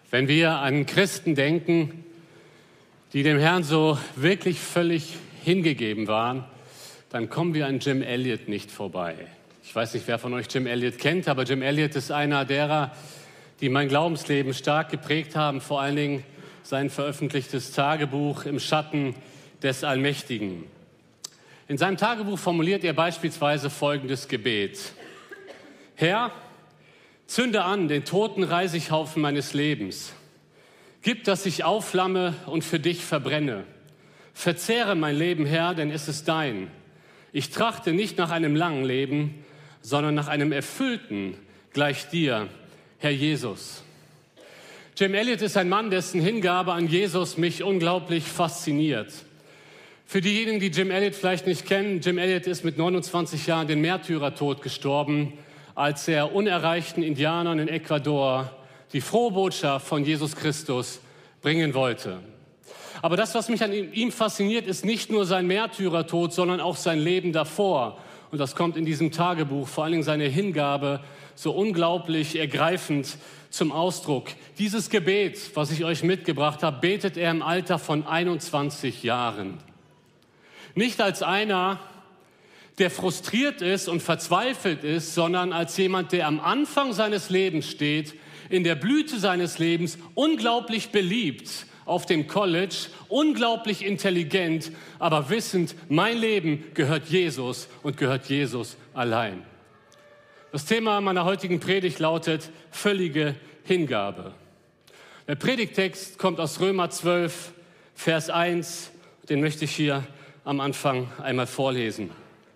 Wenn wir an Christen denken, die dem Herrn so wirklich völlig hingegeben waren, dann kommen wir an Jim Elliot nicht vorbei. Ich weiß nicht, wer von euch Jim Elliot kennt, aber Jim Elliot ist einer derer, die mein Glaubensleben stark geprägt haben, vor allen Dingen sein veröffentlichtes Tagebuch im Schatten des Allmächtigen. In seinem Tagebuch formuliert er beispielsweise folgendes Gebet: Herr, zünde an den toten Reisighaufen meines Lebens. Gib, dass ich aufflamme und für dich verbrenne. Verzehre mein Leben, Herr, denn es ist dein. Ich trachte nicht nach einem langen Leben, sondern nach einem erfüllten, gleich dir, Herr Jesus. Jim Elliot ist ein Mann, dessen Hingabe an Jesus mich unglaublich fasziniert. Für diejenigen, die Jim Elliot vielleicht nicht kennen, Jim Elliot ist mit 29 Jahren den Märtyrertod gestorben, als er unerreichten Indianern in Ecuador die frohe Botschaft von Jesus Christus bringen wollte. Aber das, was mich an ihm fasziniert, ist nicht nur sein Märtyrertod, sondern auch sein Leben davor. Und das kommt in diesem Tagebuch, vor allen Dingen seine Hingabe, so unglaublich ergreifend zum Ausdruck. Dieses Gebet, was ich euch mitgebracht habe, betet er im Alter von 21 Jahren. Nicht als einer, der frustriert ist und verzweifelt ist, sondern als jemand, der am Anfang seines Lebens steht, in der Blüte seines Lebens, unglaublich beliebt auf dem College, unglaublich intelligent, aber wissend, mein Leben gehört Jesus und gehört Jesus allein. Das Thema meiner heutigen Predigt lautet völlige Hingabe. Der Predigttext kommt aus Römer 12, Vers 1, den möchte ich hier am Anfang einmal vorlesen.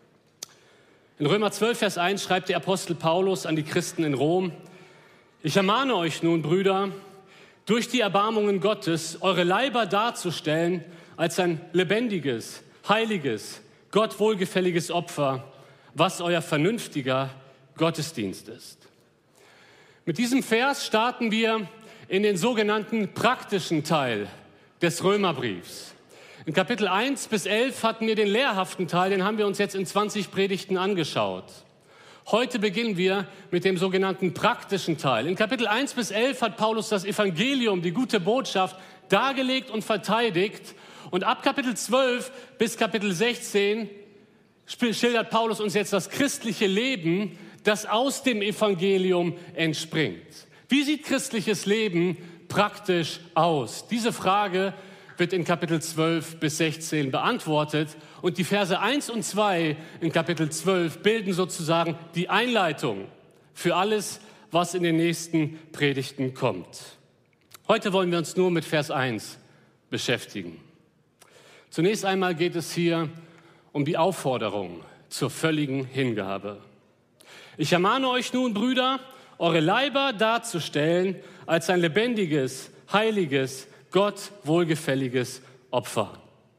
In Römer 12, Vers 1 schreibt der Apostel Paulus an die Christen in Rom: Ich ermahne euch nun, Brüder, durch die Erbarmungen Gottes, eure Leiber darzustellen als ein lebendiges, heiliges, Gott wohlgefälliges Opfer, was euer vernünftiger Gottesdienst ist. Mit diesem Vers starten wir in den sogenannten praktischen Teil des Römerbriefs. In Kapitel 1 bis 11 hatten wir den lehrhaften Teil, den haben wir uns jetzt in 20 Predigten angeschaut. Heute beginnen wir mit dem sogenannten praktischen Teil. In Kapitel 1 bis 11 hat Paulus das Evangelium, die gute Botschaft, dargelegt und verteidigt. Und ab Kapitel 12 bis Kapitel 16 schildert Paulus uns jetzt das christliche Leben, das aus dem Evangelium entspringt. Wie sieht christliches Leben praktisch aus? Diese Frage wird in Kapitel 12 bis 16 beantwortet. Und die Verse 1 und 2 in Kapitel 12 bilden sozusagen die Einleitung für alles, was in den nächsten Predigten kommt. Heute wollen wir uns nur mit Vers 1 beschäftigen. Zunächst einmal geht es hier um die Aufforderung zur völligen Hingabe. Ich ermahne euch nun, Brüder, eure Leiber darzustellen als ein lebendiges, heiliges, Gott wohlgefälliges Opfer.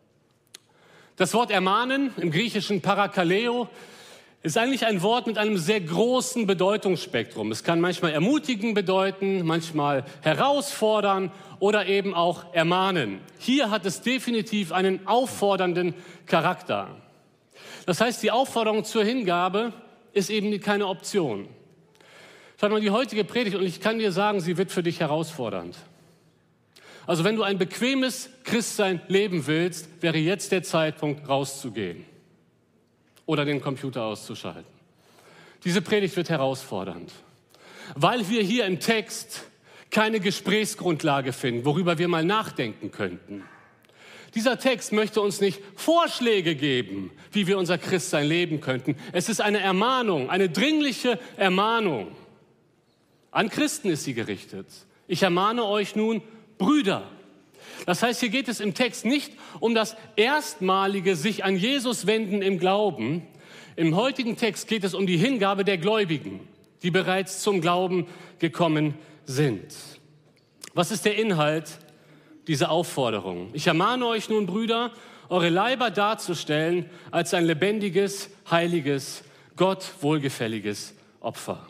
Das Wort ermahnen, im Griechischen parakaleo, ist eigentlich ein Wort mit einem sehr großen Bedeutungsspektrum. Es kann manchmal ermutigen bedeuten, manchmal herausfordern oder eben auch ermahnen. Hier hat es definitiv einen auffordernden Charakter. Das heißt, die Aufforderung zur Hingabe ist eben keine Option. Schau mal, die heutige Predigt, und ich kann dir sagen, sie wird für dich herausfordernd. Also wenn du ein bequemes Christsein leben willst, wäre jetzt der Zeitpunkt, rauszugehen oder den Computer auszuschalten. Diese Predigt wird herausfordernd, weil wir hier im Text keine Gesprächsgrundlage finden, worüber wir mal nachdenken könnten. Dieser Text möchte uns nicht Vorschläge geben, wie wir unser Christsein leben könnten. Es ist eine Ermahnung, eine dringliche Ermahnung. An Christen ist sie gerichtet. Ich ermahne euch nun, Brüder. Das heißt, hier geht es im Text nicht um das erstmalige sich an Jesus wenden im Glauben. Im heutigen Text geht es um die Hingabe der Gläubigen, die bereits zum Glauben gekommen sind. Was ist der Inhalt dieser Aufforderung? Ich ermahne euch nun, Brüder, eure Leiber darzustellen als ein lebendiges, heiliges, Gott wohlgefälliges Opfer.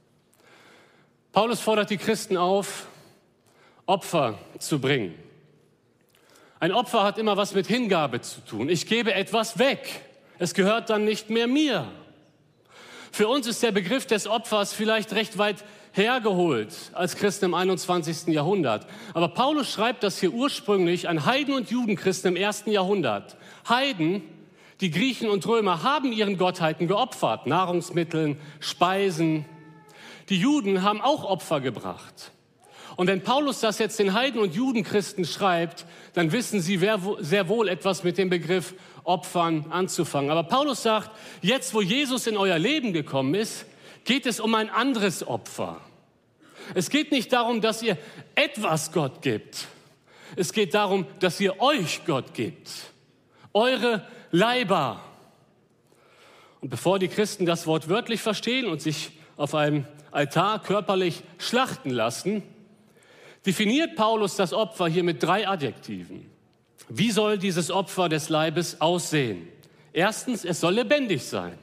Paulus fordert die Christen auf, Opfer zu bringen. Ein Opfer hat immer was mit Hingabe zu tun. Ich gebe etwas weg. Es gehört dann nicht mehr mir. Für uns ist der Begriff des Opfers vielleicht recht weit hergeholt als Christen im 21. Jahrhundert. Aber Paulus schreibt das hier ursprünglich an Heiden- und Judenchristen im 1. Jahrhundert. Heiden, die Griechen und Römer, haben ihren Gottheiten geopfert, Nahrungsmitteln, Speisen. Die Juden haben auch Opfer gebracht. Und wenn Paulus das jetzt den Heiden- und Judenchristen schreibt, dann wissen sie sehr wohl etwas mit dem Begriff Opfern anzufangen. Aber Paulus sagt, jetzt wo Jesus in euer Leben gekommen ist, geht es um ein anderes Opfer. Es geht nicht darum, dass ihr etwas Gott gibt. Es geht darum, dass ihr euch Gott gibt. Eure Leiber. Und bevor die Christen das Wort wörtlich verstehen und sich auf einem Altar körperlich schlachten lassen, definiert Paulus das Opfer hier mit 3 Adjektiven. Wie soll dieses Opfer des Leibes aussehen? Erstens, es soll lebendig sein.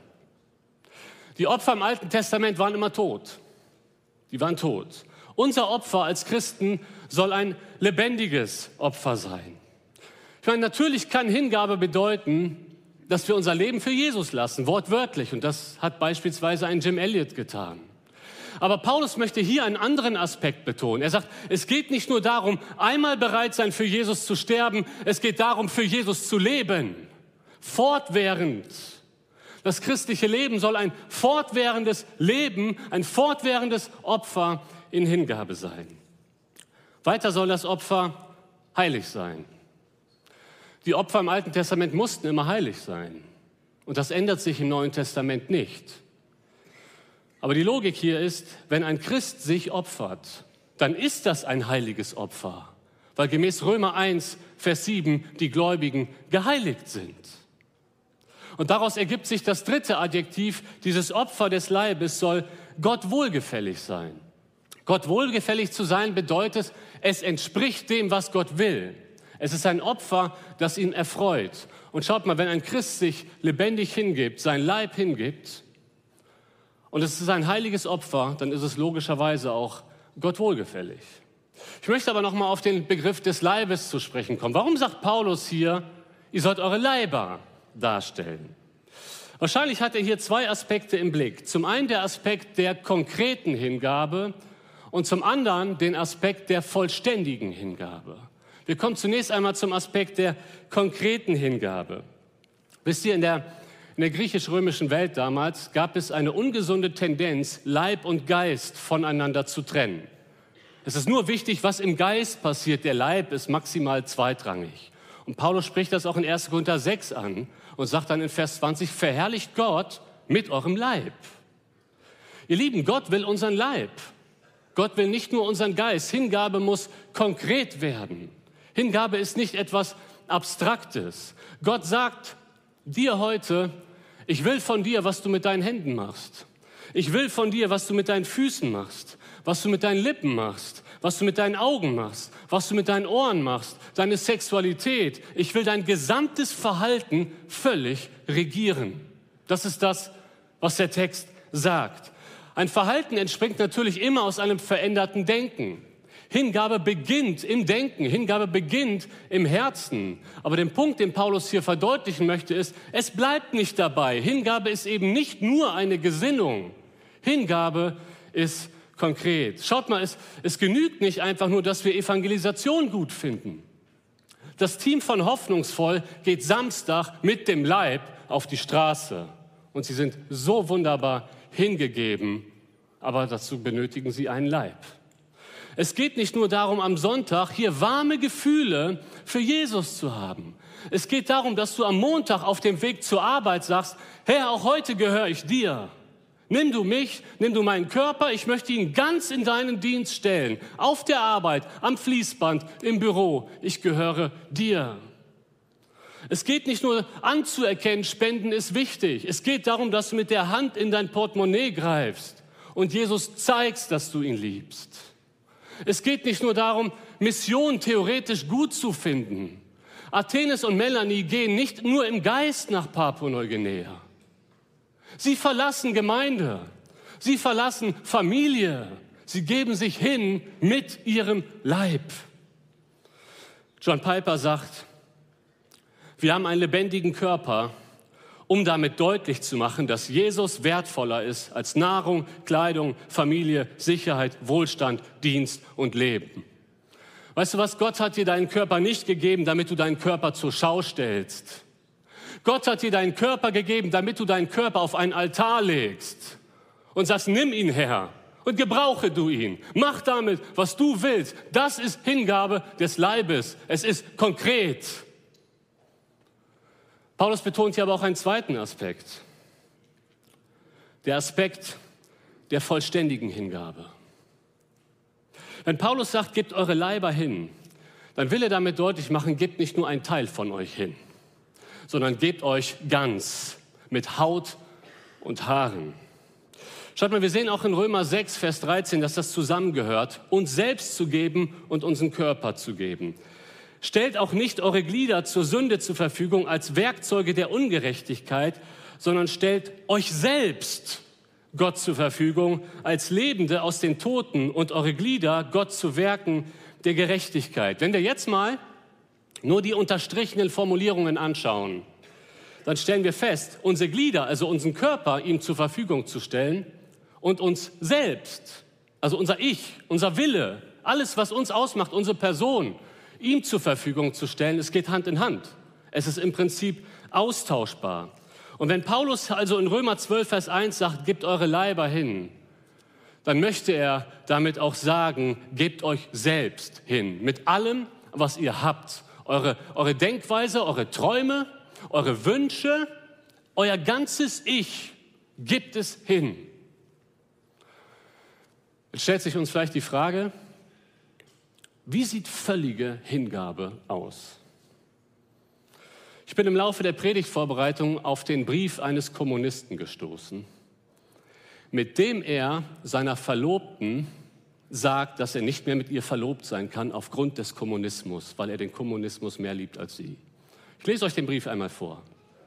Die Opfer im Alten Testament waren immer tot. Die waren tot. Unser Opfer als Christen soll ein lebendiges Opfer sein. Ich meine, natürlich kann Hingabe bedeuten, dass wir unser Leben für Jesus lassen, wortwörtlich. Und das hat beispielsweise ein Jim Elliot getan. Aber Paulus möchte hier einen anderen Aspekt betonen. Er sagt, es geht nicht nur darum, einmal bereit sein, für Jesus zu sterben. Es geht darum, für Jesus zu leben. Fortwährend. Das christliche Leben soll ein fortwährendes Leben, ein fortwährendes Opfer in Hingabe sein. Weiter soll das Opfer heilig sein. Die Opfer im Alten Testament mussten immer heilig sein. Und das ändert sich im Neuen Testament nicht. Aber die Logik hier ist, wenn ein Christ sich opfert, dann ist das ein heiliges Opfer, weil gemäß Römer 1, Vers 7 die Gläubigen geheiligt sind. Und daraus ergibt sich das 3. Adjektiv, dieses Opfer des Leibes soll Gott wohlgefällig sein. Gott wohlgefällig zu sein bedeutet, es entspricht dem, was Gott will. Es ist ein Opfer, das ihn erfreut. Und schaut mal, wenn ein Christ sich lebendig hingibt, sein Leib hingibt, und es ist ein heiliges Opfer, dann ist es logischerweise auch Gott wohlgefällig. Ich möchte aber noch mal auf den Begriff des Leibes zu sprechen kommen. Warum sagt Paulus hier, ihr sollt eure Leiber darstellen? Wahrscheinlich hat er hier 2 Aspekte im Blick. Zum einen der Aspekt der konkreten Hingabe und zum anderen den Aspekt der vollständigen Hingabe. Wir kommen zunächst einmal zum Aspekt der konkreten Hingabe. Wisst ihr, in der griechisch-römischen Welt damals gab es eine ungesunde Tendenz, Leib und Geist voneinander zu trennen. Es ist nur wichtig, was im Geist passiert. Der Leib ist maximal zweitrangig. Und Paulus spricht das auch in 1. Korinther 6 an und sagt dann in Vers 20, verherrlicht Gott mit eurem Leib. Ihr Lieben, Gott will unseren Leib. Gott will nicht nur unseren Geist. Hingabe muss konkret werden. Hingabe ist nicht etwas Abstraktes. Gott sagt dir heute, ich will von dir, was du mit deinen Händen machst. Ich will von dir, was du mit deinen Füßen machst, was du mit deinen Lippen machst, was du mit deinen Augen machst, was du mit deinen Ohren machst, deine Sexualität. Ich will dein gesamtes Verhalten völlig regieren. Das ist das, was der Text sagt. Ein Verhalten entspringt natürlich immer aus einem veränderten Denken. Hingabe beginnt im Denken, Hingabe beginnt im Herzen. Aber der Punkt, den Paulus hier verdeutlichen möchte, ist, es bleibt nicht dabei. Hingabe ist eben nicht nur eine Gesinnung. Hingabe ist konkret. Schaut mal, es genügt nicht einfach nur, dass wir Evangelisation gut finden. Das Team von Hoffnungsvoll geht Samstag mit dem Leib auf die Straße. Und sie sind so wunderbar hingegeben, aber dazu benötigen sie einen Leib. Es geht nicht nur darum, am Sonntag hier warme Gefühle für Jesus zu haben. Es geht darum, dass du am Montag auf dem Weg zur Arbeit sagst, Herr, auch heute gehöre ich dir. Nimm du mich, nimm du meinen Körper, ich möchte ihn ganz in deinen Dienst stellen. Auf der Arbeit, am Fließband, im Büro, ich gehöre dir. Es geht nicht nur anzuerkennen, Spenden ist wichtig. Es geht darum, dass du mit der Hand in dein Portemonnaie greifst und Jesus zeigst, dass du ihn liebst. Es geht nicht nur darum, Mission theoretisch gut zu finden. Athenes und Melanie gehen nicht nur im Geist nach Papua-Neuguinea. Sie verlassen Gemeinde, sie verlassen Familie, sie geben sich hin mit ihrem Leib. John Piper sagt, wir haben einen lebendigen Körper um damit deutlich zu machen, dass Jesus wertvoller ist als Nahrung, Kleidung, Familie, Sicherheit, Wohlstand, Dienst und Leben. Weißt du was? Gott hat dir deinen Körper nicht gegeben, damit du deinen Körper zur Schau stellst. Gott hat dir deinen Körper gegeben, damit du deinen Körper auf einen Altar legst und sagst, nimm ihn her und gebrauche du ihn. Mach damit, was du willst. Das ist Hingabe des Leibes. Es ist konkret. Paulus betont hier aber auch einen zweiten Aspekt. Der Aspekt der vollständigen Hingabe. Wenn Paulus sagt, gebt eure Leiber hin, dann will er damit deutlich machen, gebt nicht nur einen Teil von euch hin, sondern gebt euch ganz, mit Haut und Haaren. Schaut mal, wir sehen auch in Römer 6, Vers 13, dass das zusammengehört, uns selbst zu geben und unseren Körper zu geben. Stellt auch nicht eure Glieder zur Sünde zur Verfügung als Werkzeuge der Ungerechtigkeit, sondern stellt euch selbst Gott zur Verfügung als Lebende aus den Toten und eure Glieder Gott zu Werken der Gerechtigkeit. Wenn wir jetzt mal nur die unterstrichenen Formulierungen anschauen, dann stellen wir fest, unsere Glieder, also unseren Körper ihm zur Verfügung zu stellen und uns selbst, also unser Ich, unser Wille, alles, was uns ausmacht, unsere Person, ihm zur Verfügung zu stellen, es geht Hand in Hand. Es ist im Prinzip austauschbar. Und wenn Paulus also in Römer 12, Vers 1 sagt, gebt eure Leiber hin, dann möchte er damit auch sagen, gebt euch selbst hin. Mit allem, was ihr habt. Eure Denkweise, eure Träume, eure Wünsche, euer ganzes Ich, gebt es hin. Jetzt stellt sich uns vielleicht die Frage, wie sieht völlige Hingabe aus? Ich bin im Laufe der Predigtvorbereitung auf den Brief eines Kommunisten gestoßen, mit dem er seiner Verlobten sagt, dass er nicht mehr mit ihr verlobt sein kann aufgrund des Kommunismus, weil er den Kommunismus mehr liebt als sie. Ich lese euch den Brief einmal vor.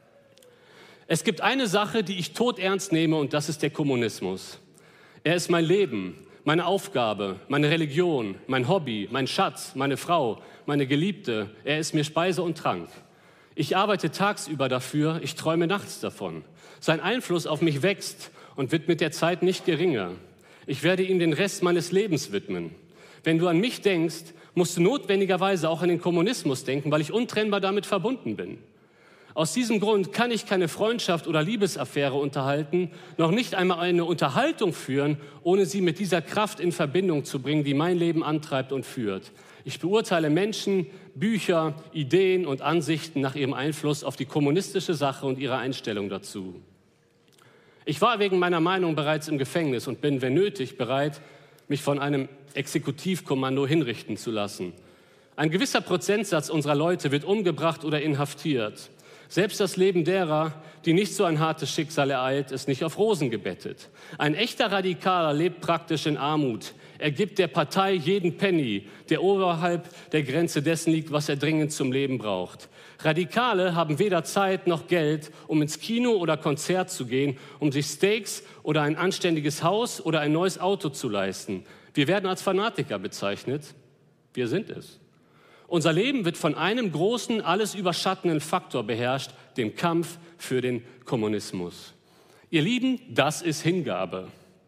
Es gibt eine Sache, die ich todernst nehme, und das ist der Kommunismus. Er ist mein Leben, meine Aufgabe, meine Religion, mein Hobby, mein Schatz, meine Frau, meine Geliebte. Er ist mir Speise und Trank. Ich arbeite tagsüber dafür, ich träume nachts davon. Sein Einfluss auf mich wächst und wird mit der Zeit nicht geringer. Ich werde ihm den Rest meines Lebens widmen. Wenn du an mich denkst, musst du notwendigerweise auch an den Kommunismus denken, weil ich untrennbar damit verbunden bin. Aus diesem Grund kann ich keine Freundschaft oder Liebesaffäre unterhalten, noch nicht einmal eine Unterhaltung führen, ohne sie mit dieser Kraft in Verbindung zu bringen, die mein Leben antreibt und führt. Ich beurteile Menschen, Bücher, Ideen und Ansichten nach ihrem Einfluss auf die kommunistische Sache und ihre Einstellung dazu. Ich war wegen meiner Meinung bereits im Gefängnis und bin, wenn nötig, bereit, mich von einem Exekutivkommando hinrichten zu lassen. Ein gewisser Prozentsatz unserer Leute wird umgebracht oder inhaftiert. Selbst das Leben derer, die nicht so ein hartes Schicksal ereilt, ist nicht auf Rosen gebettet. Ein echter Radikaler lebt praktisch in Armut. Er gibt der Partei jeden Penny, der oberhalb der Grenze dessen liegt, was er dringend zum Leben braucht. Radikale haben weder Zeit noch Geld, um ins Kino oder Konzert zu gehen, um sich Steaks oder ein anständiges Haus oder ein neues Auto zu leisten. Wir werden als Fanatiker bezeichnet. Wir sind es. Unser Leben wird von einem großen, alles überschattenden Faktor beherrscht, dem Kampf für den Kommunismus. Ihr Lieben, das ist Hingabe.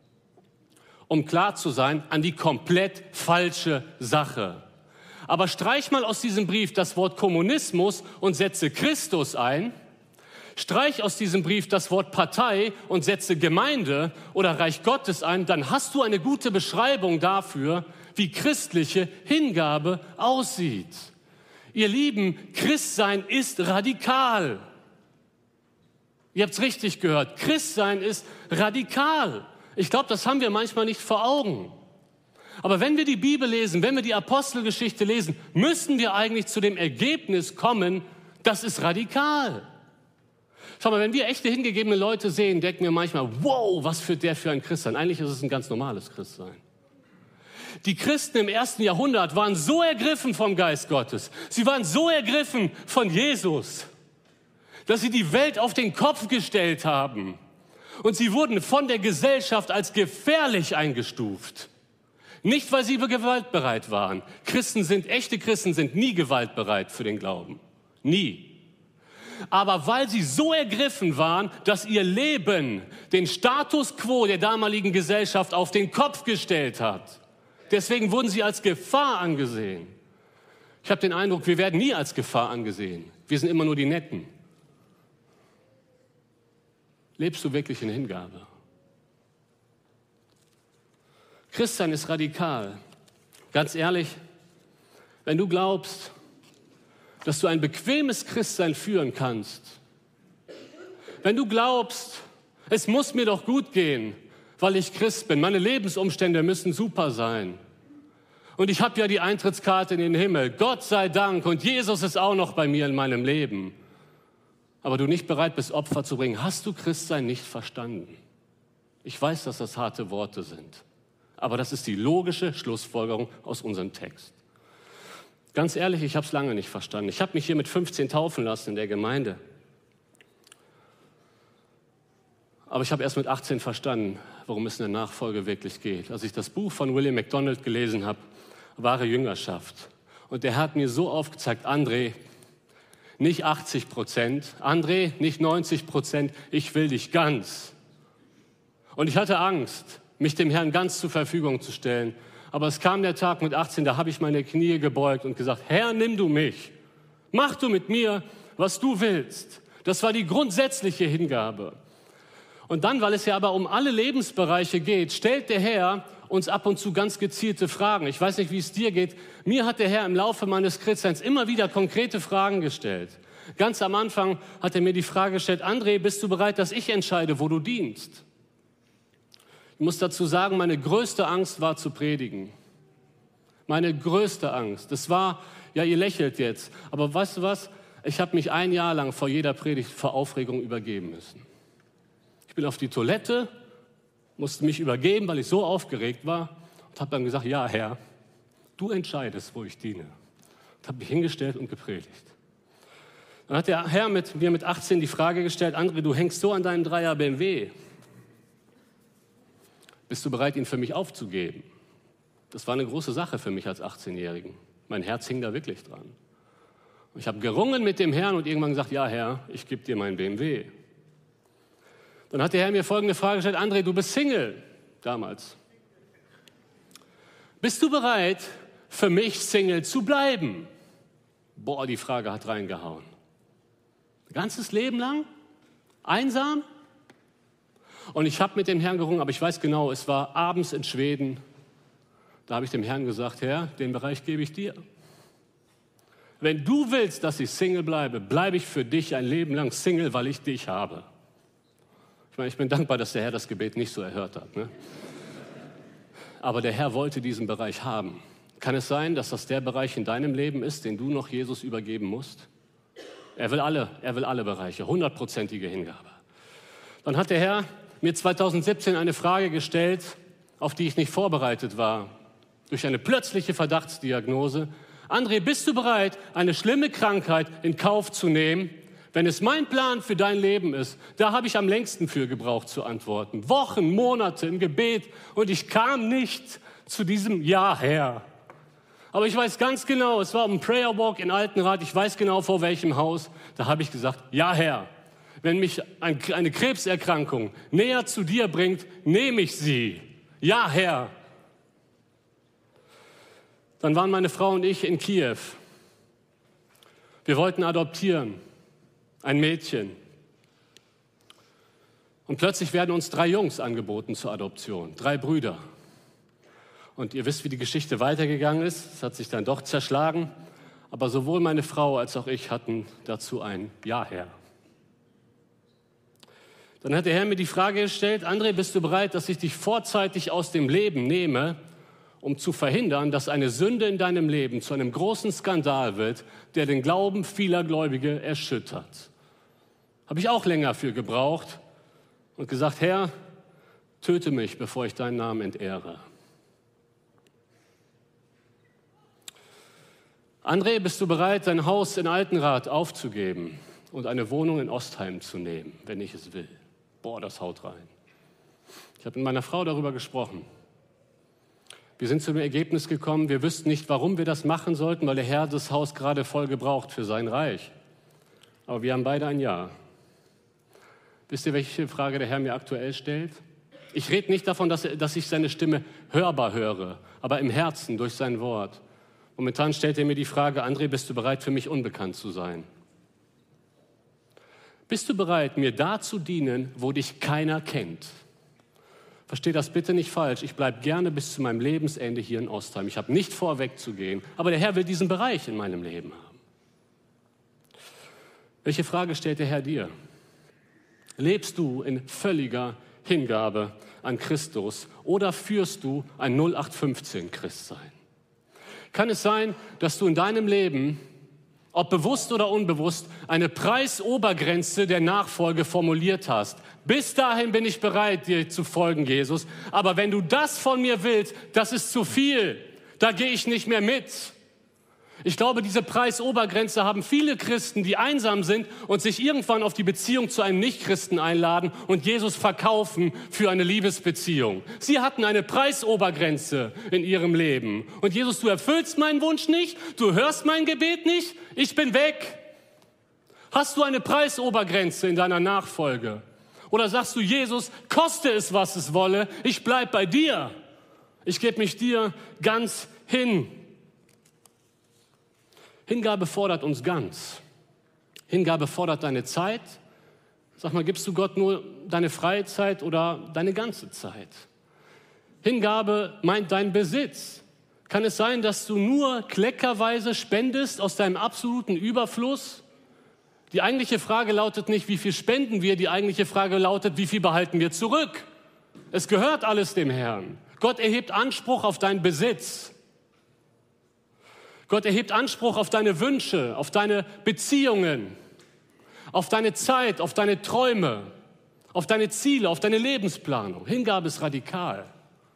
Um klar zu sein, an die komplett falsche Sache. Aber streich mal aus diesem Brief das Wort Kommunismus und setze Christus ein. Streich aus diesem Brief das Wort Partei und setze Gemeinde oder Reich Gottes ein. Dann hast du eine gute Beschreibung dafür, wie christliche Hingabe aussieht. Ihr Lieben, Christsein ist radikal. Ihr habt es richtig gehört. Christsein ist radikal. Ich glaube, das haben wir manchmal nicht vor Augen. Aber wenn wir die Bibel lesen, wenn wir die Apostelgeschichte lesen, müssen wir eigentlich zu dem Ergebnis kommen, das ist radikal. Schau mal, wenn wir echte hingegebene Leute sehen, denken wir manchmal, wow, was für der für ein Christsein. Eigentlich ist es ein ganz normales Christsein. Die Christen im 1. Jahrhundert waren so ergriffen vom Geist Gottes, sie waren so ergriffen von Jesus, dass sie die Welt auf den Kopf gestellt haben. Und sie wurden von der Gesellschaft als gefährlich eingestuft. Nicht, weil sie gewaltbereit waren. Echte Christen sind nie gewaltbereit für den Glauben. Nie. aber weil sie so ergriffen waren, dass ihr Leben den Status quo der damaligen Gesellschaft auf den Kopf gestellt hat. Deswegen wurden sie als Gefahr angesehen. Ich habe den Eindruck, wir werden nie als Gefahr angesehen. Wir sind immer nur die Netten. Lebst du wirklich in Hingabe? Christsein ist radikal. Ganz ehrlich, wenn du glaubst, dass du ein bequemes Christsein führen kannst, wenn du glaubst, es muss mir doch gut gehen, weil ich Christ bin, meine Lebensumstände müssen super sein und ich habe ja die Eintrittskarte in den Himmel, Gott sei Dank, und Jesus ist auch noch bei mir in meinem Leben, aber du nicht bereit bist, Opfer zu bringen, hast du Christsein nicht verstanden. Ich weiß, dass das harte Worte sind, aber das ist die logische Schlussfolgerung aus unserem Text. Ganz ehrlich, ich habe es lange nicht verstanden. Ich habe mich hier mit 15 taufen lassen in der Gemeinde. Aber ich habe erst mit 18 verstanden, worum es in der Nachfolge wirklich geht. Als ich das Buch von William MacDonald gelesen habe, Wahre Jüngerschaft. Und der hat mir so aufgezeigt, André, nicht 80%, André, nicht 90%, ich will dich ganz. Und ich hatte Angst, mich dem Herrn ganz zur Verfügung zu stellen. Aber es kam der Tag mit 18, da habe ich meine Knie gebeugt und gesagt, Herr, nimm du mich. Mach du mit mir, was du willst. Das war die grundsätzliche Hingabe. Und dann, weil es ja aber um alle Lebensbereiche geht, stellt der Herr uns ab und zu ganz gezielte Fragen. Ich weiß nicht, wie es dir geht. Mir hat der Herr im Laufe meines Christseins immer wieder konkrete Fragen gestellt. Ganz am Anfang hat er mir die Frage gestellt, André, bist du bereit, dass ich entscheide, wo du dienst? Ich muss dazu sagen, meine größte Angst war zu predigen. Meine größte Angst. Das war, ja, ihr lächelt jetzt, aber weißt du was? Ich habe mich ein Jahr lang vor jeder Predigt vor Aufregung übergeben müssen. Ich bin auf die Toilette, musste mich übergeben, weil ich so aufgeregt war und habe dann gesagt, ja Herr, du entscheidest, wo ich diene. Und habe mich hingestellt und gepredigt. Dann hat der Herr mir mit 18 die Frage gestellt, André, du hängst so an deinem 3er BMW. Bist du bereit, ihn für mich aufzugeben? Das war eine große Sache für mich als 18-Jährigen. Mein Herz hing da wirklich dran. Und ich habe gerungen mit dem Herrn und irgendwann gesagt, ja Herr, ich gebe dir meinen BMW. Dann hat der Herr mir folgende Frage gestellt, André, du bist Single, damals. Bist du bereit, für mich Single zu bleiben? Boah, die Frage hat reingehauen. Ein ganzes Leben lang? Einsam? Und ich habe mit dem Herrn gerungen, aber ich weiß genau, es war abends in Schweden. Da habe ich dem Herrn gesagt, Herr, den Bereich gebe ich dir. Wenn du willst, dass ich Single bleibe, bleibe ich für dich ein Leben lang Single, weil ich dich habe. Ich meine, ich bin dankbar, dass der Herr das Gebet nicht so erhört hat. Ne? Aber der Herr wollte diesen Bereich haben. Kann es sein, dass das der Bereich in deinem Leben ist, den du noch Jesus übergeben musst? Er will alle Bereiche, 100%ige Hingabe. Dann hat der Herr mir 2017 eine Frage gestellt, auf die ich nicht vorbereitet war, durch eine plötzliche Verdachtsdiagnose. André, bist du bereit, eine schlimme Krankheit in Kauf zu nehmen, wenn es mein Plan für dein Leben ist? Da habe ich am längsten für gebraucht zu antworten. Wochen, Monate im Gebet und ich kam nicht zu diesem Ja, Herr. Aber ich weiß ganz genau, es war ein Prayer Walk in Altenrath, ich weiß genau vor welchem Haus, da habe ich gesagt, ja, Herr. Wenn mich eine Krebserkrankung näher zu dir bringt, nehme ich sie. Ja, Herr. Dann waren meine Frau und ich in Kiew. Wir wollten adoptieren, ein Mädchen. Und plötzlich werden uns 3 Jungs angeboten zur Adoption, 3 Brüder. Und ihr wisst, wie die Geschichte weitergegangen ist. Es hat sich dann doch zerschlagen. Aber sowohl meine Frau als auch ich hatten dazu ein Ja, Herr. Dann hat der Herr mir die Frage gestellt, André, bist du bereit, dass ich dich vorzeitig aus dem Leben nehme, um zu verhindern, dass eine Sünde in deinem Leben zu einem großen Skandal wird, der den Glauben vieler Gläubige erschüttert? Habe ich auch länger für gebraucht und gesagt, Herr, töte mich, bevor ich deinen Namen entehre. André, bist du bereit, dein Haus in Altenrath aufzugeben und eine Wohnung in Ostheim zu nehmen, wenn ich es will? Boah, das haut rein. Ich habe mit meiner Frau darüber gesprochen. Wir sind zu dem Ergebnis gekommen, wir wüssten nicht, warum wir das machen sollten, weil der Herr das Haus gerade voll gebraucht für sein Reich. Aber wir haben beide ein Ja. Wisst ihr, welche Frage der Herr mir aktuell stellt? Ich rede nicht davon, dass ich seine Stimme hörbar höre, aber im Herzen durch sein Wort. Momentan stellt er mir die Frage, André, bist du bereit, für mich unbekannt zu sein? Bist du bereit, mir da zu dienen, wo dich keiner kennt? Versteh das bitte nicht falsch. Ich bleibe gerne bis zu meinem Lebensende hier in Ostheim. Ich habe nicht vor, wegzugehen. Aber der Herr will diesen Bereich in meinem Leben haben. Welche Frage stellt der Herr dir? Lebst du in völliger Hingabe an Christus oder führst du ein 0815-Christsein? Kann es sein, dass du in deinem Leben, ob bewusst oder unbewusst, eine Preisobergrenze der Nachfolge formuliert hast? Bis dahin bin ich bereit, dir zu folgen, Jesus. Aber wenn du das von mir willst, das ist zu viel. Da gehe ich nicht mehr mit. Ich glaube, diese Preisobergrenze haben viele Christen, die einsam sind und sich irgendwann auf die Beziehung zu einem Nichtchristen einladen und Jesus verkaufen für eine Liebesbeziehung. Sie hatten eine Preisobergrenze in ihrem Leben. Und Jesus, du erfüllst meinen Wunsch nicht, du hörst mein Gebet nicht, ich bin weg. Hast du eine Preisobergrenze in deiner Nachfolge? Oder sagst du, Jesus, koste es, was es wolle, ich bleib bei dir. Ich gebe mich dir ganz hin. Hingabe fordert uns ganz. Hingabe fordert deine Zeit. Sag mal, gibst du Gott nur deine freie Zeit oder deine ganze Zeit? Hingabe meint deinen Besitz. Kann es sein, dass du nur kleckerweise spendest aus deinem absoluten Überfluss? Die eigentliche Frage lautet nicht, wie viel spenden wir, die eigentliche Frage lautet, wie viel behalten wir zurück? Es gehört alles dem Herrn. Gott erhebt Anspruch auf deinen Besitz. Gott erhebt Anspruch auf deine Wünsche, auf deine Beziehungen, auf deine Zeit, auf deine Träume, auf deine Ziele, auf deine Lebensplanung. Hingabe ist radikal.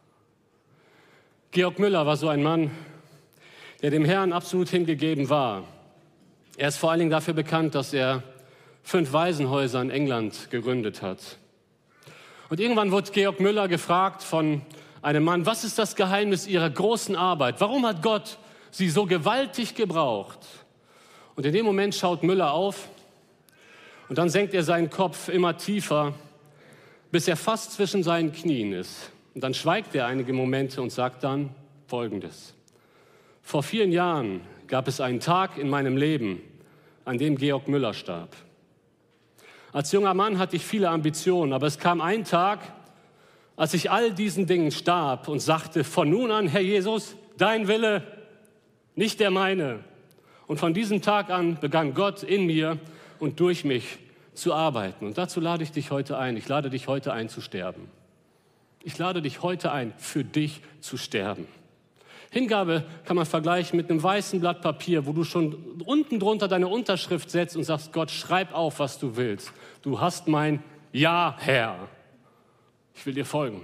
Georg Müller war so ein Mann, der dem Herrn absolut hingegeben war. Er ist vor allen Dingen dafür bekannt, dass er 5 Waisenhäuser in England gegründet hat. Und irgendwann wurde Georg Müller gefragt von einem Mann, was ist das Geheimnis Ihrer großen Arbeit? Warum hat Gott Sie so gewaltig gebraucht? Und in dem Moment schaut Müller auf und dann senkt er seinen Kopf immer tiefer, bis er fast zwischen seinen Knien ist. Und dann schweigt er einige Momente und sagt dann Folgendes. Vor vielen Jahren gab es einen Tag in meinem Leben, an dem Georg Müller starb. Als junger Mann hatte ich viele Ambitionen, aber es kam ein Tag, als ich all diesen Dingen starb und sagte, von nun an, Herr Jesus, dein Wille, nicht der meine. Und von diesem Tag an begann Gott in mir und durch mich zu arbeiten. Und dazu lade ich dich heute ein. Ich lade dich heute ein zu sterben. Ich lade dich heute ein, für dich zu sterben. Hingabe kann man vergleichen mit einem weißen Blatt Papier, wo du schon unten drunter deine Unterschrift setzt und sagst, Gott, schreib auf, was du willst. Du hast mein Ja, Herr. Ich will dir folgen.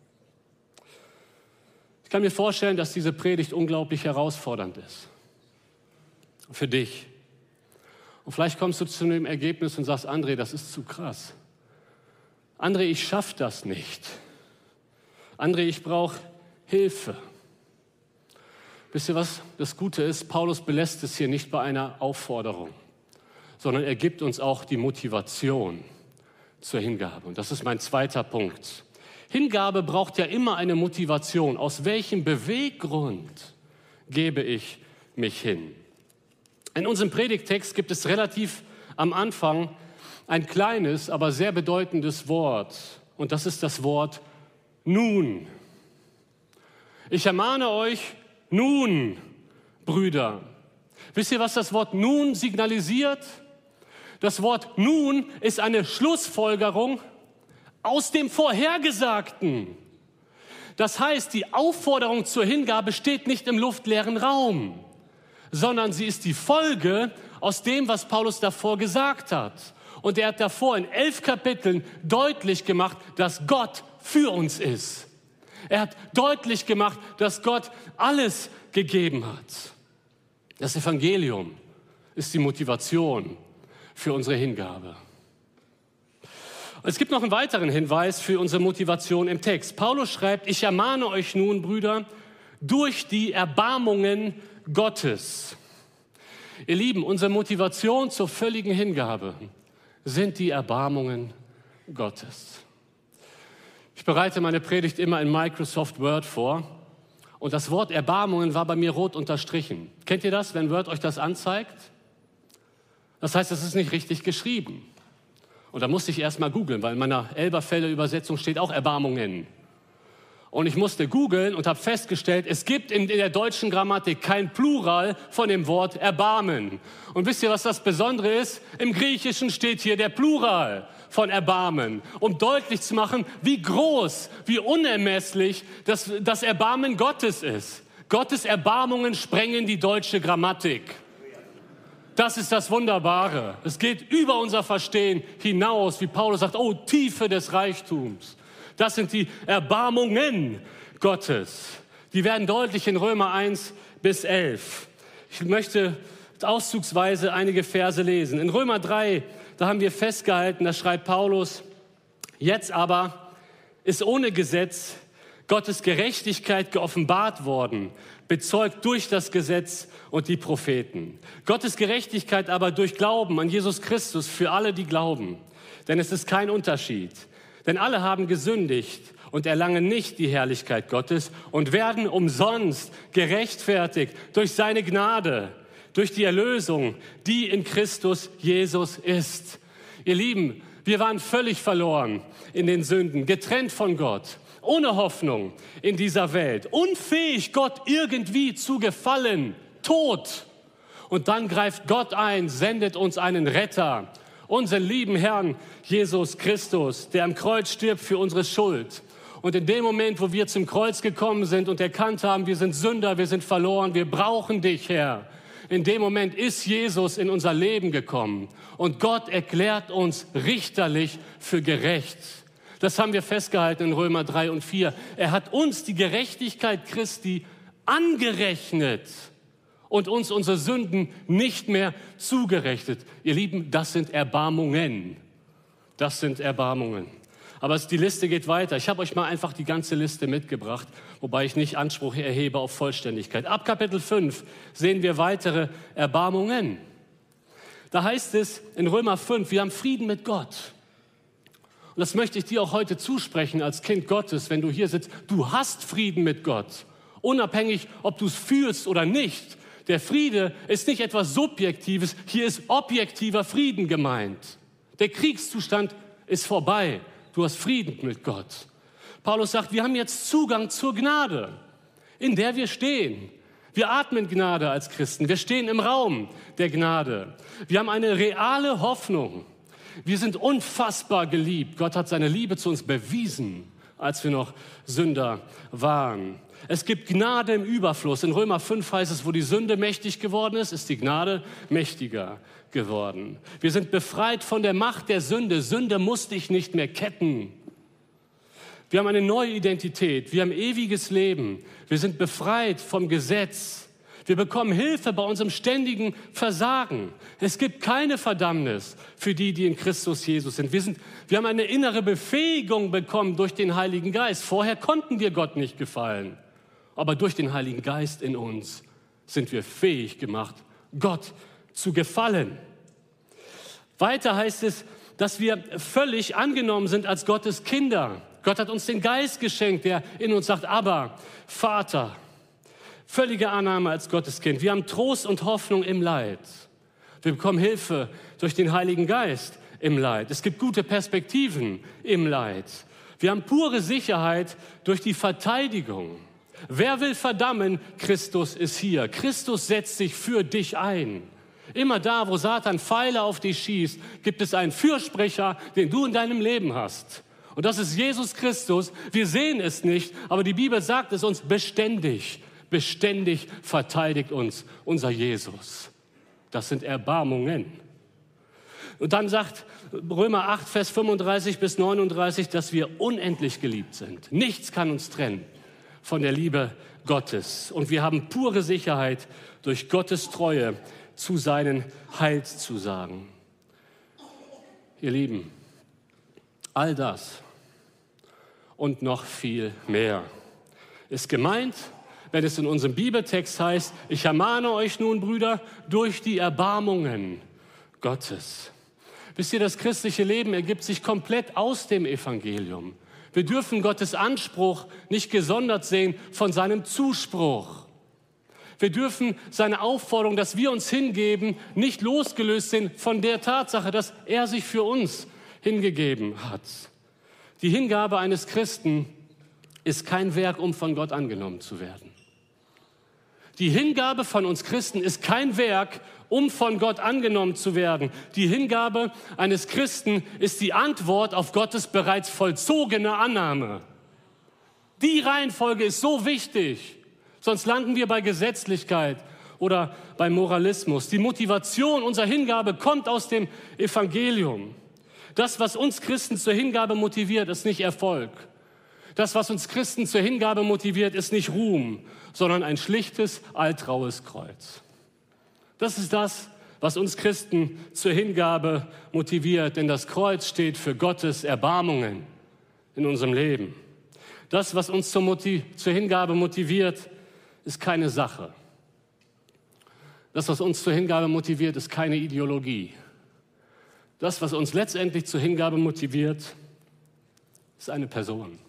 Ich kann mir vorstellen, dass diese Predigt unglaublich herausfordernd ist. Für dich. Und vielleicht kommst du zu dem Ergebnis und sagst, André, das ist zu krass. André, ich schaffe das nicht. André, ich brauche Hilfe. Wisst ihr, was das Gute ist? Paulus belässt es hier nicht bei einer Aufforderung, sondern er gibt uns auch die Motivation zur Hingabe. Und das ist mein zweiter Punkt. Hingabe braucht ja immer eine Motivation. Aus welchem Beweggrund gebe ich mich hin? In unserem Predigttext gibt es relativ am Anfang ein kleines, aber sehr bedeutendes Wort. Und das ist das Wort nun. Ich ermahne euch nun, Brüder. Wisst ihr, was das Wort nun signalisiert? Das Wort nun ist eine Schlussfolgerung aus dem Vorhergesagten. Das heißt, die Aufforderung zur Hingabe steht nicht im luftleeren Raum, sondern sie ist die Folge aus dem, was Paulus davor gesagt hat. Und er hat davor in 11 Kapiteln deutlich gemacht, dass Gott für uns ist. Er hat deutlich gemacht, dass Gott alles gegeben hat. Das Evangelium ist die Motivation für unsere Hingabe. Es gibt noch einen weiteren Hinweis für unsere Motivation im Text. Paulus schreibt, ich ermahne euch nun, Brüder, durch die Erbarmungen Gottes. Ihr Lieben, unsere Motivation zur völligen Hingabe sind die Erbarmungen Gottes. Ich bereite meine Predigt immer in Microsoft Word vor und das Wort Erbarmungen war bei mir rot unterstrichen. Kennt ihr das, wenn Word euch das anzeigt? Das heißt, es ist nicht richtig geschrieben. Und da musste ich erst mal googeln, weil in meiner Elberfelder Übersetzung steht auch Erbarmungen. Und ich musste googeln und habe festgestellt, es gibt in der deutschen Grammatik kein Plural von dem Wort Erbarmen. Und wisst ihr, was das Besondere ist? Im Griechischen steht hier der Plural von Erbarmen, um deutlich zu machen, wie groß, wie unermesslich das Erbarmen Gottes ist. Gottes Erbarmungen sprengen die deutsche Grammatik. Das ist das Wunderbare. Es geht über unser Verstehen hinaus, wie Paulus sagt, oh, Tiefe des Reichtums. Das sind die Erbarmungen Gottes. Die werden deutlich in Römer 1 bis 11. Ich möchte auszugsweise einige Verse lesen. In Römer 3, da haben wir festgehalten, da schreibt Paulus, jetzt aber ist ohne Gesetz Gottes Gerechtigkeit geoffenbart worden, bezeugt durch das Gesetz und die Propheten. Gottes Gerechtigkeit aber durch Glauben an Jesus Christus für alle, die glauben. Denn es ist kein Unterschied. Denn alle haben gesündigt und erlangen nicht die Herrlichkeit Gottes und werden umsonst gerechtfertigt durch seine Gnade, durch die Erlösung, die in Christus Jesus ist. Ihr Lieben, wir waren völlig verloren in den Sünden, getrennt von Gott, ohne Hoffnung in dieser Welt, unfähig, Gott irgendwie zu gefallen, tot. Und dann greift Gott ein, sendet uns einen Retter, unseren lieben Herrn Jesus Christus, der am Kreuz stirbt für unsere Schuld. Und in dem Moment, wo wir zum Kreuz gekommen sind und erkannt haben, wir sind Sünder, wir sind verloren, wir brauchen dich, Herr. In dem Moment ist Jesus in unser Leben gekommen und Gott erklärt uns richterlich für gerecht. Das haben wir festgehalten in Römer 3 und 4. Er hat uns die Gerechtigkeit Christi angerechnet und uns unsere Sünden nicht mehr zugerechnet. Ihr Lieben, das sind Erbarmungen. Das sind Erbarmungen. Aber die Liste geht weiter. Ich habe euch mal einfach die ganze Liste mitgebracht, wobei ich nicht Anspruch erhebe auf Vollständigkeit. Ab Kapitel 5 sehen wir weitere Erbarmungen. Da heißt es in Römer 5, wir haben Frieden mit Gott. Und das möchte ich dir auch heute zusprechen als Kind Gottes, wenn du hier sitzt. Du hast Frieden mit Gott, unabhängig, ob du es fühlst oder nicht. Der Friede ist nicht etwas Subjektives, hier ist objektiver Frieden gemeint. Der Kriegszustand ist vorbei. Du hast Frieden mit Gott. Paulus sagt, wir haben jetzt Zugang zur Gnade, in der wir stehen. Wir atmen Gnade als Christen. Wir stehen im Raum der Gnade. Wir haben eine reale Hoffnung. Wir sind unfassbar geliebt. Gott hat seine Liebe zu uns bewiesen, als wir noch Sünder waren. Es gibt Gnade im Überfluss. In Römer 5 heißt es, wo die Sünde mächtig geworden ist, ist die Gnade mächtiger geworden. Wir sind befreit von der Macht der Sünde. Sünde muss dich nicht mehr ketten. Wir haben eine neue Identität. Wir haben ewiges Leben. Wir sind befreit vom Gesetz. Wir bekommen Hilfe bei unserem ständigen Versagen. Es gibt keine Verdammnis für die, die in Christus Jesus sind. Wir haben eine innere Befähigung bekommen durch den Heiligen Geist. Vorher konnten wir Gott nicht gefallen. Aber durch den Heiligen Geist in uns sind wir fähig gemacht, Gott zu gefallen. Weiter heißt es, dass wir völlig angenommen sind als Gottes Kinder. Gott hat uns den Geist geschenkt, der in uns sagt, Abba, Vater. Völlige Annahme als Gottes Kind. Wir haben Trost und Hoffnung im Leid. Wir bekommen Hilfe durch den Heiligen Geist im Leid. Es gibt gute Perspektiven im Leid. Wir haben pure Sicherheit durch die Verteidigung. Wer will verdammen? Christus ist hier. Christus setzt sich für dich ein. Immer da, wo Satan Pfeile auf dich schießt, gibt es einen Fürsprecher, den du in deinem Leben hast. Und das ist Jesus Christus. Wir sehen es nicht, aber die Bibel sagt es uns beständig. Beständig verteidigt uns unser Jesus. Das sind Erbarmungen. Und dann sagt Römer 8, Vers 35 bis 39, dass wir unendlich geliebt sind. Nichts kann uns trennen von der Liebe Gottes. Und wir haben pure Sicherheit durch Gottes Treue zu seinen Heilszusagen. Ihr Lieben, all das und noch viel mehr ist gemeint wenn es in unserem Bibeltext heißt, ich ermahne euch nun, Brüder, durch die Erbarmungen Gottes. Wisst ihr, das christliche Leben ergibt sich komplett aus dem Evangelium. Wir dürfen Gottes Anspruch nicht gesondert sehen von seinem Zuspruch. Wir dürfen seine Aufforderung, dass wir uns hingeben, nicht losgelöst sehen von der Tatsache, dass er sich für uns hingegeben hat. Die Hingabe eines Christen ist kein Werk, um von Gott angenommen zu werden. Die Hingabe von uns Christen ist kein Werk, um von Gott angenommen zu werden. Die Hingabe eines Christen ist die Antwort auf Gottes bereits vollzogene Annahme. Die Reihenfolge ist so wichtig, sonst landen wir bei Gesetzlichkeit oder bei Moralismus. Die Motivation unserer Hingabe kommt aus dem Evangelium. Das, was uns Christen zur Hingabe motiviert, ist nicht Erfolg. Das, was uns Christen zur Hingabe motiviert, ist nicht Ruhm, sondern ein schlichtes, altgraues Kreuz. Das ist das, was uns Christen zur Hingabe motiviert, denn das Kreuz steht für Gottes Erbarmungen in unserem Leben. Das, was uns zur Hingabe motiviert, ist keine Sache. Das, was uns zur Hingabe motiviert, ist keine Ideologie. Das, was uns letztendlich zur Hingabe motiviert, ist eine Person.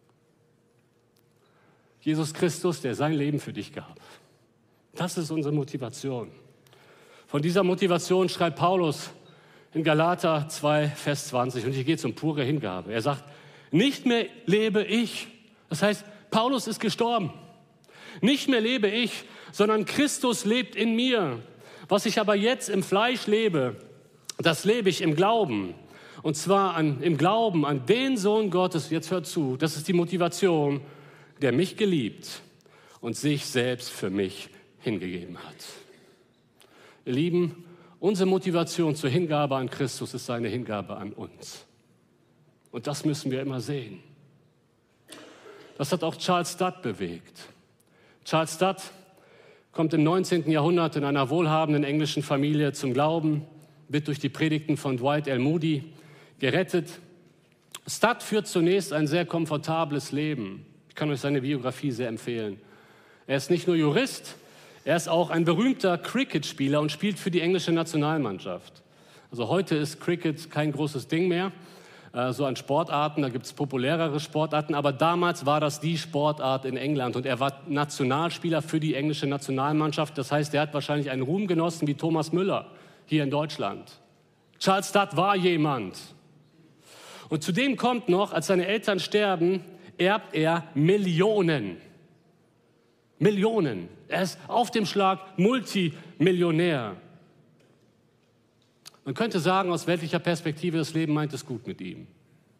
Jesus Christus, der sein Leben für dich gab. Das ist unsere Motivation. Von dieser Motivation schreibt Paulus in Galater 2, Vers 20. Und hier geht es um pure Hingabe. Er sagt, nicht mehr lebe ich. Das heißt, Paulus ist gestorben. Nicht mehr lebe ich, sondern Christus lebt in mir. Was ich aber jetzt im Fleisch lebe, das lebe ich im Glauben. Und zwar im Glauben an den Sohn Gottes, jetzt hört zu, das ist die Motivation, der mich geliebt und sich selbst für mich hingegeben hat. Ihr Lieben, unsere Motivation zur Hingabe an Christus ist seine Hingabe an uns. Und das müssen wir immer sehen. Das hat auch Charles Dutt bewegt. Charles Dutt kommt im 19. Jahrhundert in einer wohlhabenden englischen Familie zum Glauben, wird durch die Predigten von Dwight L. Moody gerettet. Dutt führt zunächst ein sehr komfortables Leben. Ich kann euch seine Biografie sehr empfehlen. Er ist nicht nur Jurist, er ist auch ein berühmter Cricket-Spieler und spielt für die englische Nationalmannschaft. Also heute ist Cricket kein großes Ding mehr, so an Sportarten, da gibt es populärere Sportarten, aber damals war das die Sportart in England und er war Nationalspieler für die englische Nationalmannschaft. Das heißt, er hat wahrscheinlich einen Ruhm genossen wie Thomas Müller hier in Deutschland. Charles Dutt war jemand. Und zudem kommt noch, als seine Eltern sterben, erbt er Millionen. Millionen. Er ist auf dem Schlag Multimillionär. Man könnte sagen, aus weltlicher Perspektive, das Leben meint es gut mit ihm.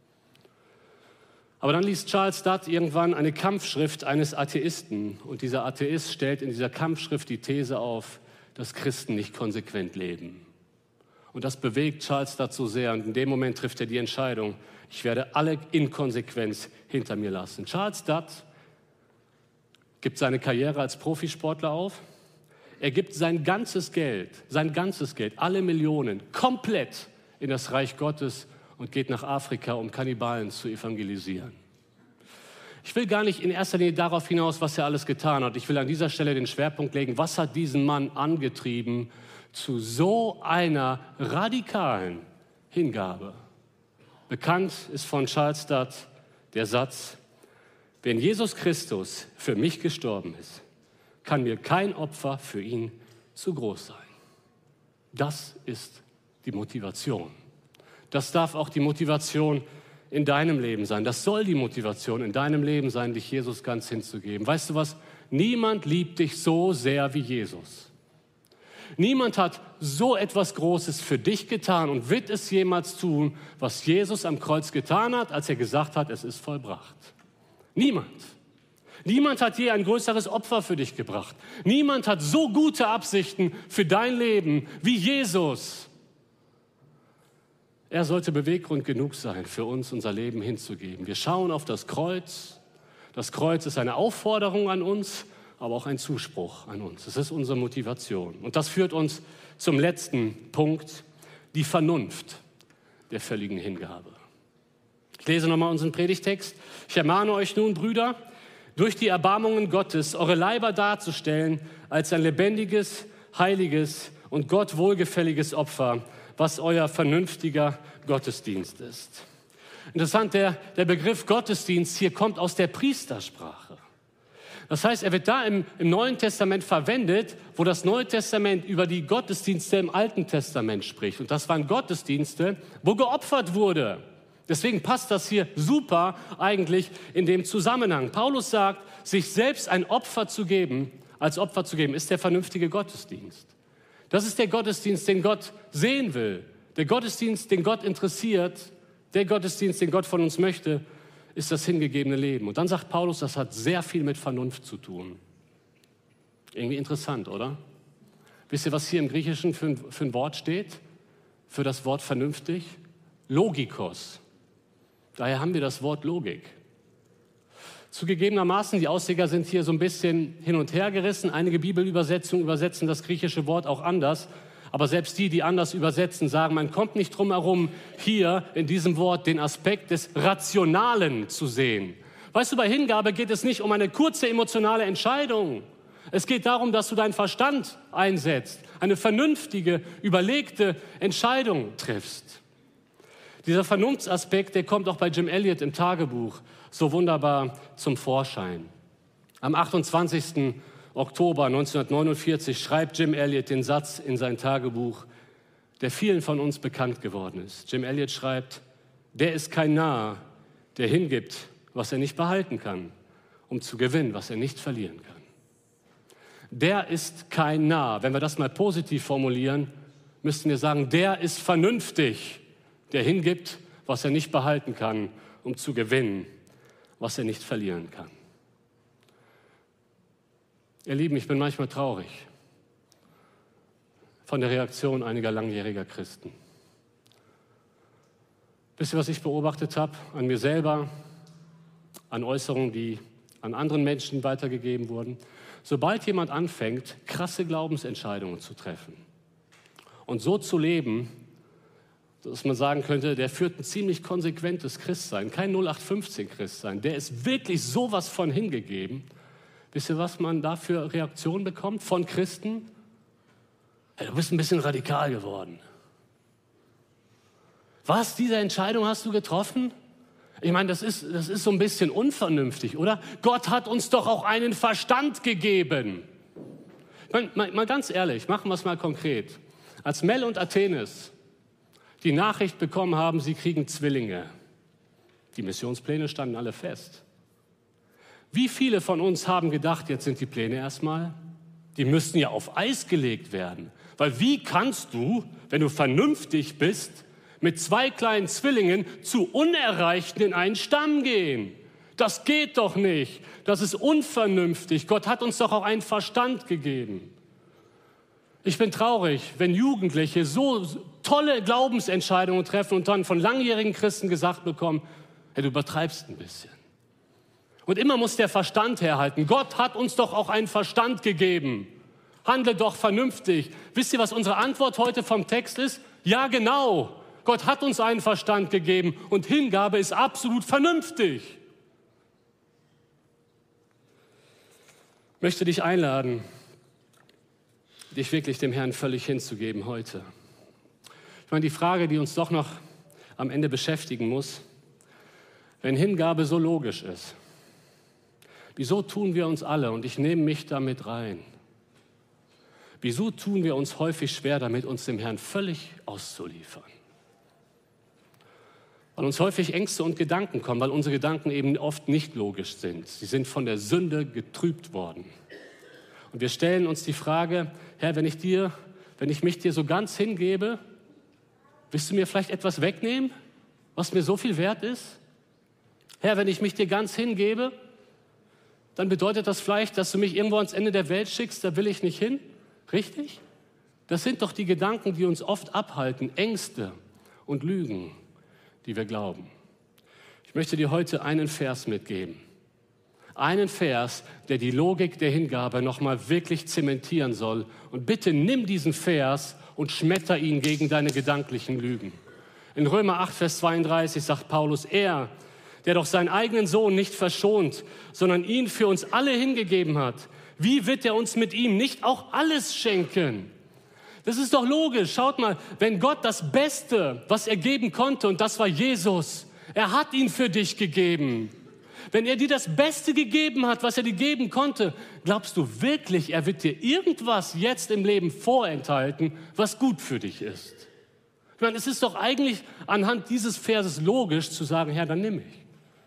Aber dann liest Charles Dutt irgendwann eine Kampfschrift eines Atheisten. Und dieser Atheist stellt in dieser Kampfschrift die These auf, dass Christen nicht konsequent leben. Und das bewegt Charles Dutt so sehr. Und in dem Moment trifft er die Entscheidung, ich werde alle Inkonsequenz hinter mir lassen. Charles Dutt gibt seine Karriere als Profisportler auf. Er gibt sein ganzes Geld, alle Millionen, komplett in das Reich Gottes und geht nach Afrika, um Kannibalen zu evangelisieren. Ich will gar nicht in erster Linie darauf hinaus, was er alles getan hat. Ich will an dieser Stelle den Schwerpunkt legen, was hat diesen Mann angetrieben zu so einer radikalen Hingabe. Bekannt ist von Charles Dutt der Satz, wenn Jesus Christus für mich gestorben ist, kann mir kein Opfer für ihn zu groß sein. Das ist die Motivation. Das darf auch die Motivation in deinem Leben sein. Das soll die Motivation in deinem Leben sein, dich Jesus ganz hinzugeben. Weißt du was? Niemand liebt dich so sehr wie Jesus. Niemand hat so etwas Großes für dich getan und wird es jemals tun, was Jesus am Kreuz getan hat, als er gesagt hat, es ist vollbracht. Niemand. Niemand hat je ein größeres Opfer für dich gebracht. Niemand hat so gute Absichten für dein Leben wie Jesus. Er sollte Beweggrund genug sein, für uns unser Leben hinzugeben. Wir schauen auf das Kreuz. Das Kreuz ist eine Aufforderung an uns, aber auch ein Zuspruch an uns. Das ist unsere Motivation. Und das führt uns zum letzten Punkt, die Vernunft der völligen Hingabe. Ich lese nochmal unseren Predigtext. Ich ermahne euch nun, Brüder, durch die Erbarmungen Gottes eure Leiber darzustellen als ein lebendiges, heiliges und Gott wohlgefälliges Opfer, was euer vernünftiger Gottesdienst ist. Interessant, der Begriff Gottesdienst hier kommt aus der Priestersprache. Das heißt, er wird da im Neuen Testament verwendet, wo das Neue Testament über die Gottesdienste im Alten Testament spricht. Und das waren Gottesdienste, wo geopfert wurde. Deswegen passt das hier super eigentlich in dem Zusammenhang. Paulus sagt, sich selbst ein Opfer zu geben, als Opfer zu geben, ist der vernünftige Gottesdienst. Das ist der Gottesdienst, den Gott sehen will. Der Gottesdienst, den Gott interessiert, der Gottesdienst, den Gott von uns möchte, ist das hingegebene Leben. Und dann sagt Paulus, das hat sehr viel mit Vernunft zu tun. Irgendwie interessant, oder? Wisst ihr, was hier im Griechischen für ein Wort steht? Für das Wort vernünftig? Logikos. Daher haben wir das Wort Logik. Zugegebenermaßen, die Ausleger sind hier so ein bisschen hin und her gerissen. Einige Bibelübersetzungen übersetzen das griechische Wort auch anders. Aber selbst die anders übersetzen, sagen, man kommt nicht drum herum, hier in diesem Wort den Aspekt des Rationalen zu sehen. Weißt du, bei Hingabe geht es nicht um eine kurze emotionale Entscheidung. Es geht darum, dass du deinen Verstand einsetzt, eine vernünftige, überlegte Entscheidung triffst. Dieser Vernunftsaspekt, der kommt auch bei Jim Elliot im Tagebuch so wunderbar zum Vorschein. Am 28. Oktober 1949 schreibt Jim Elliot den Satz in sein Tagebuch, der vielen von uns bekannt geworden ist. Jim Elliot schreibt, der ist kein Narr, der hingibt, was er nicht behalten kann, um zu gewinnen, was er nicht verlieren kann. Der ist kein Narr. Wenn wir das mal positiv formulieren, müssten wir sagen, der ist vernünftig, der hingibt, was er nicht behalten kann, um zu gewinnen, was er nicht verlieren kann. Ihr Lieben, ich bin manchmal traurig von der Reaktion einiger langjähriger Christen. Wisst ihr, was ich beobachtet habe? An mir selber, an Äußerungen, die an anderen Menschen weitergegeben wurden. Sobald jemand anfängt, krasse Glaubensentscheidungen zu treffen und so zu leben, dass man sagen könnte, der führt ein ziemlich konsequentes Christsein, kein 0815-Christsein, der ist wirklich sowas von hingegeben. Wisst ihr, was man da für Reaktionen bekommt von Christen? Hey, du bist ein bisschen radikal geworden. Was, diese Entscheidung hast du getroffen? Ich meine, das ist so ein bisschen unvernünftig, oder? Gott hat uns doch auch einen Verstand gegeben. Mal ganz ehrlich, machen wir es mal konkret. Als Mel und Athenes die Nachricht bekommen haben, sie kriegen Zwillinge, die Missionspläne standen alle fest. Wie viele von uns haben gedacht, jetzt sind die Pläne erstmal, die müssten ja auf Eis gelegt werden. Weil wie kannst du, wenn du vernünftig bist, mit 2 kleinen Zwillingen zu Unerreichten in einen Stamm gehen? Das geht doch nicht. Das ist unvernünftig. Gott hat uns doch auch einen Verstand gegeben. Ich bin traurig, wenn Jugendliche so tolle Glaubensentscheidungen treffen und dann von langjährigen Christen gesagt bekommen, hey, du übertreibst ein bisschen. Und immer muss der Verstand herhalten. Gott hat uns doch auch einen Verstand gegeben. Handle doch vernünftig. Wisst ihr, was unsere Antwort heute vom Text ist? Ja, genau. Gott hat uns einen Verstand gegeben und Hingabe ist absolut vernünftig. Ich möchte dich einladen, dich wirklich dem Herrn völlig hinzugeben heute. Ich meine, die Frage, die uns doch noch am Ende beschäftigen muss, wenn Hingabe so logisch ist, wieso tun wir uns alle, und ich nehme mich damit rein, wieso tun wir uns häufig schwer damit, uns dem Herrn völlig auszuliefern? Weil uns häufig Ängste und Gedanken kommen, weil unsere Gedanken eben oft nicht logisch sind. Sie sind von der Sünde getrübt worden. Und wir stellen uns die Frage, Herr, wenn ich mich dir so ganz hingebe, willst du mir vielleicht etwas wegnehmen, was mir so viel wert ist? Herr, wenn ich mich dir ganz hingebe, dann bedeutet das vielleicht, dass du mich irgendwo ans Ende der Welt schickst, da will ich nicht hin. Richtig? Das sind doch die Gedanken, die uns oft abhalten, Ängste und Lügen, die wir glauben. Ich möchte dir heute einen Vers mitgeben. Einen Vers, der die Logik der Hingabe nochmal wirklich zementieren soll. Und bitte nimm diesen Vers und schmetter ihn gegen deine gedanklichen Lügen. In Römer 8, Vers 32 sagt Paulus, er, der doch seinen eigenen Sohn nicht verschont, sondern ihn für uns alle hingegeben hat, wie wird er uns mit ihm nicht auch alles schenken? Das ist doch logisch. Schaut mal, wenn Gott das Beste, was er geben konnte, und das war Jesus, er hat ihn für dich gegeben. Wenn er dir das Beste gegeben hat, was er dir geben konnte, glaubst du wirklich, er wird dir irgendwas jetzt im Leben vorenthalten, was gut für dich ist? Ich meine, es ist doch eigentlich anhand dieses Verses logisch zu sagen, Herr, dann nimm mich.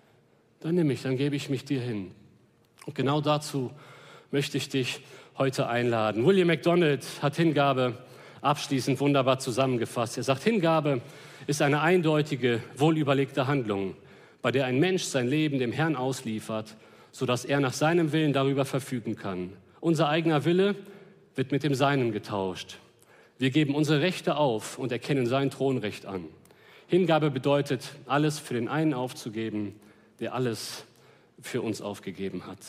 Dann gebe ich mich dir hin. Und genau dazu möchte ich dich heute einladen. William MacDonald hat Hingabe abschließend wunderbar zusammengefasst. Er sagt, Hingabe ist eine eindeutige, wohlüberlegte Handlung, bei der ein Mensch sein Leben dem Herrn ausliefert, sodass er nach seinem Willen darüber verfügen kann. Unser eigener Wille wird mit dem Seinen getauscht. Wir geben unsere Rechte auf und erkennen sein Thronrecht an. Hingabe bedeutet, alles für den einen aufzugeben, der alles für uns aufgegeben hat.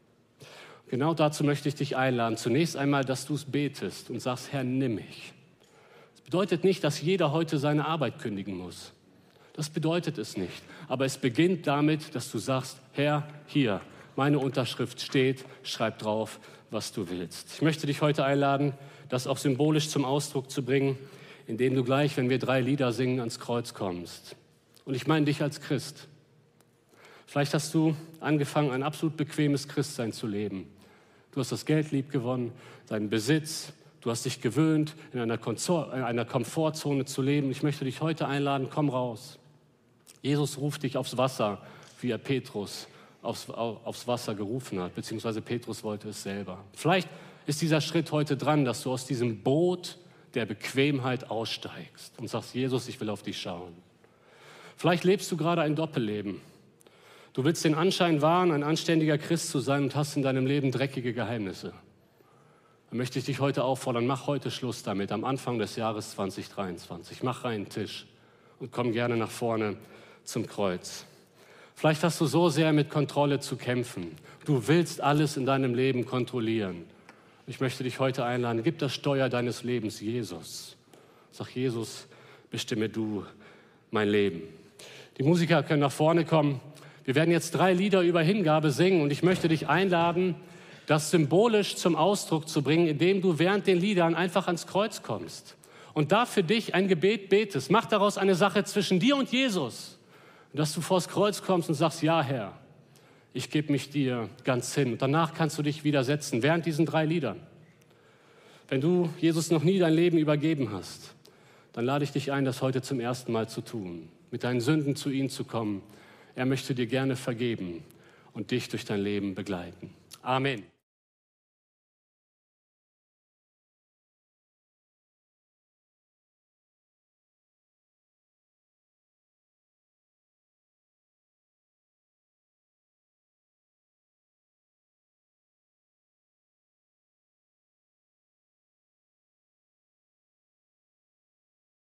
Genau dazu möchte ich dich einladen. Zunächst einmal, dass du es betest und sagst, Herr, nimm mich. Das bedeutet nicht, dass jeder heute seine Arbeit kündigen muss. Das bedeutet es nicht. Aber es beginnt damit, dass du sagst, Herr, hier, meine Unterschrift steht, schreib drauf, was du willst. Ich möchte dich heute einladen, das auch symbolisch zum Ausdruck zu bringen, indem du gleich, wenn wir 3 Lieder singen, ans Kreuz kommst. Und ich meine dich als Christ. Vielleicht hast du angefangen, ein absolut bequemes Christsein zu leben. Du hast das Geld lieb gewonnen, deinen Besitz. Du hast dich gewöhnt, in einer Komfortzone zu leben. Ich möchte dich heute einladen, komm raus. Jesus ruft dich aufs Wasser, wie er Petrus aufs Wasser gerufen hat, beziehungsweise Petrus wollte es selber. Vielleicht ist dieser Schritt heute dran, dass du aus diesem Boot der Bequemheit aussteigst und sagst, Jesus, ich will auf dich schauen. Vielleicht lebst du gerade ein Doppelleben. Du willst den Anschein wahren, ein anständiger Christ zu sein und hast in deinem Leben dreckige Geheimnisse. Dann möchte ich dich heute auffordern, mach heute Schluss damit, am Anfang des Jahres 2023. Mach reinen Tisch und komm gerne nach vorne zum Kreuz. Vielleicht hast du so sehr mit Kontrolle zu kämpfen. Du willst alles in deinem Leben kontrollieren. Ich möchte dich heute einladen, gib das Steuer deines Lebens Jesus. Sag, Jesus, bestimme du mein Leben. Die Musiker können nach vorne kommen. Wir werden jetzt 3 Lieder über Hingabe singen und ich möchte dich einladen, das symbolisch zum Ausdruck zu bringen, indem du während den Liedern einfach ans Kreuz kommst und da für dich ein Gebet betest. Mach daraus eine Sache zwischen dir und Jesus. Und dass du vors Kreuz kommst und sagst, ja Herr, ich gebe mich dir ganz hin. Und danach kannst du dich widersetzen, während diesen 3 Liedern. Wenn du Jesus noch nie dein Leben übergeben hast, dann lade ich dich ein, das heute zum ersten Mal zu tun, mit deinen Sünden zu ihm zu kommen. Er möchte dir gerne vergeben und dich durch dein Leben begleiten. Amen.